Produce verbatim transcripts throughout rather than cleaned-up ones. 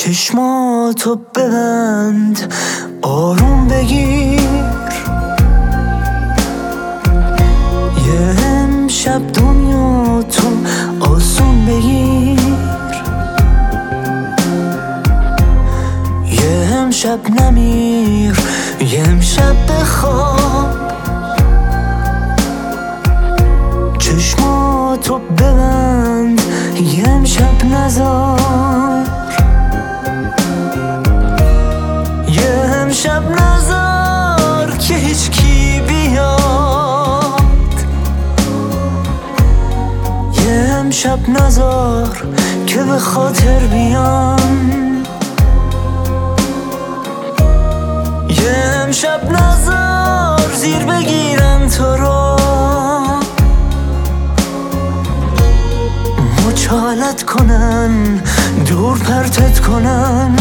چشماتو ببند، آروم بگیر، یه امشب دنیا تو آسون بگیر، یه امشب نمیر، یه امشب بخواب، چشماتو ببند، یه امشب نزار، یه امشب نزار که هیچ کی بیاد، یه امشب نزار که به خاطر بیان، یه امشب نزار زیر بگیرن تو رو، مچالت کنن، دور پرتت کنن.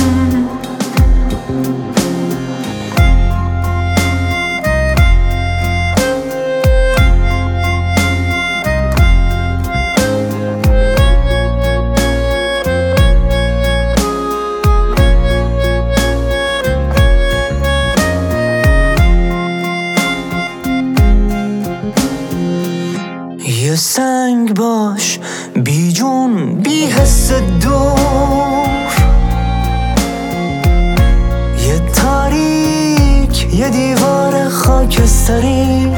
یه سنگ باش، بی جون بی حس دور، یه تاریک، یه دیوار خاکستری،